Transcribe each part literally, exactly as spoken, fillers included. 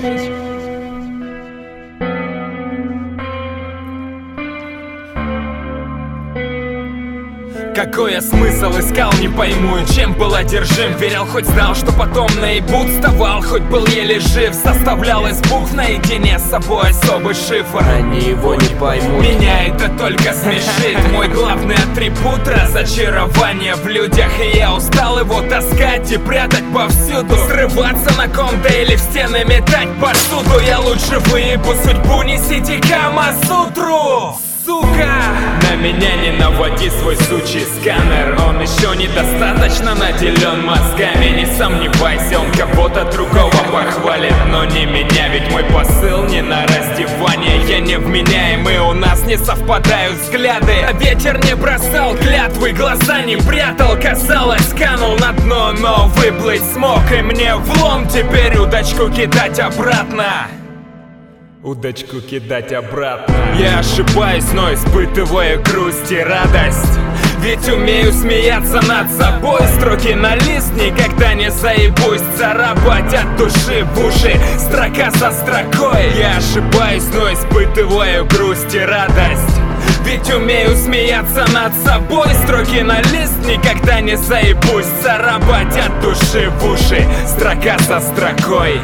Какой я смысл искал, не пойму, и чем был одержим. Верил, хоть знал, что потом наебут. Вставал, хоть был еле жив. Составлял из букв наедине с собой особый шифр. Они его не поймут. Меня это только смешит. Мой главный атрибут — разочарование в людях. И я устал его таскать и прятать повсюду. Срываться на ком-то или в стены метать посуду. Я лучше выебу судьбу, не сиди Камасутру, сука! На меня не наводи свой сучий сканер. Он еще недостаточно наделен мозгами. Не сомневайся, он кого-то другого похвалит, но не меня, ведь мой посыл не на раздевание. Я невменяемый, у нас не совпадают взгляды. А ветер не бросал клятвы, глаза не прятал. Казалось, канул на дно, но выплыть смог. И мне влом теперь удочку кидать обратно. Удочку кидать обратно. Я ошибаюсь, но испытываю грусть и радость. Ведь умею смеяться над собой. Строки на лист никогда не заебусь. Царапать от души в уши, строка за строкой. Я ошибаюсь, но испытываю грусть и радость. Ведь умею смеяться над собой. Строки на лист никогда не заебусь. Царапать от души в уши, строка за строкой.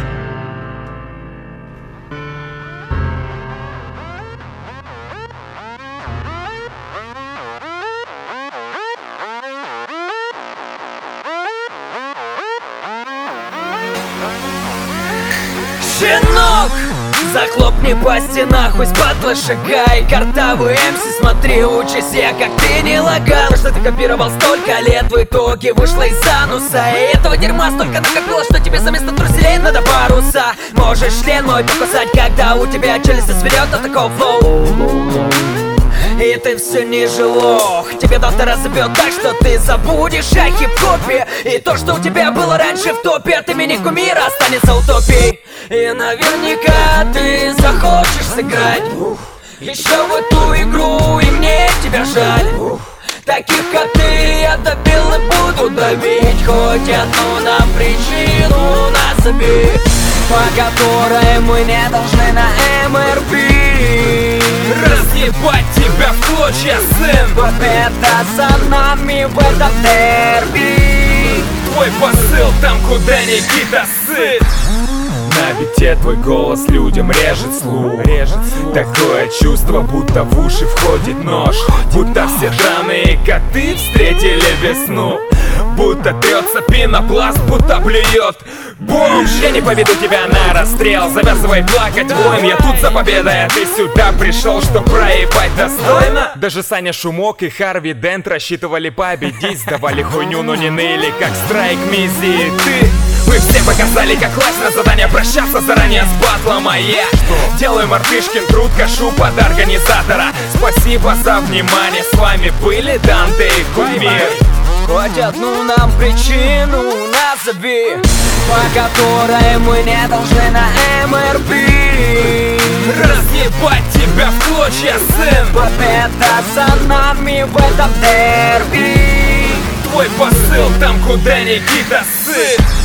Щенок! Захлопни пасти нахуй, спадло шагай. Картавый эмси, смотри, учись, я как ты не лагал. Что ты копировал столько лет, в итоге вышла из ануса. И этого дерьма столько накопилось, что тебе за место труселей надо паруса. Можешь член мой покусать, когда у тебя челюсть сверет от такого флоу. И ты все ниже лох. Тебе доктор разобьет так, что ты забудешь о хип-хопе. И то, что у тебя было раньше в топе от имени кумира, останется утопией. И наверняка ты захочешь сыграть еще в эту игру, и мне тебя жаль. Таких, как ты, я добил и буду давить. Хоть одну нам причину назови, по которой мы не должны на эм эр пи разъебать тебя в клочья, сын. Победа за нами в этом дерби. Твой посыл там, куда Никита сыт. На бите твой голос людям режет слух. Режет слух. Такое чувство, будто в уши входит нож. Будто все драные коты встретили весну. Будто трется пенопласт, будто блюет бомж. Я не поведу тебя на расстрел, завязывай плакать воем. Я тут за победой, а ты сюда пришел, чтоб проебать достойно. Даже Саня Шумок и Харви Дент рассчитывали победить. Сдавали хуйню, но не ныли, как Страйк Мизи и ты. Вы все показали, как класть на задание, прощаться заранее с батлом. А я делаю мартышкин труд, кашу под организатора. Спасибо за внимание, с вами были Данте и Кумир. Хоть одну нам причину назови, по которой мы не должны на эм эр пи разъебать тебя в клочья, сын. Победа за нами в этом дерби. Твой посыл там, куда Никита сыт.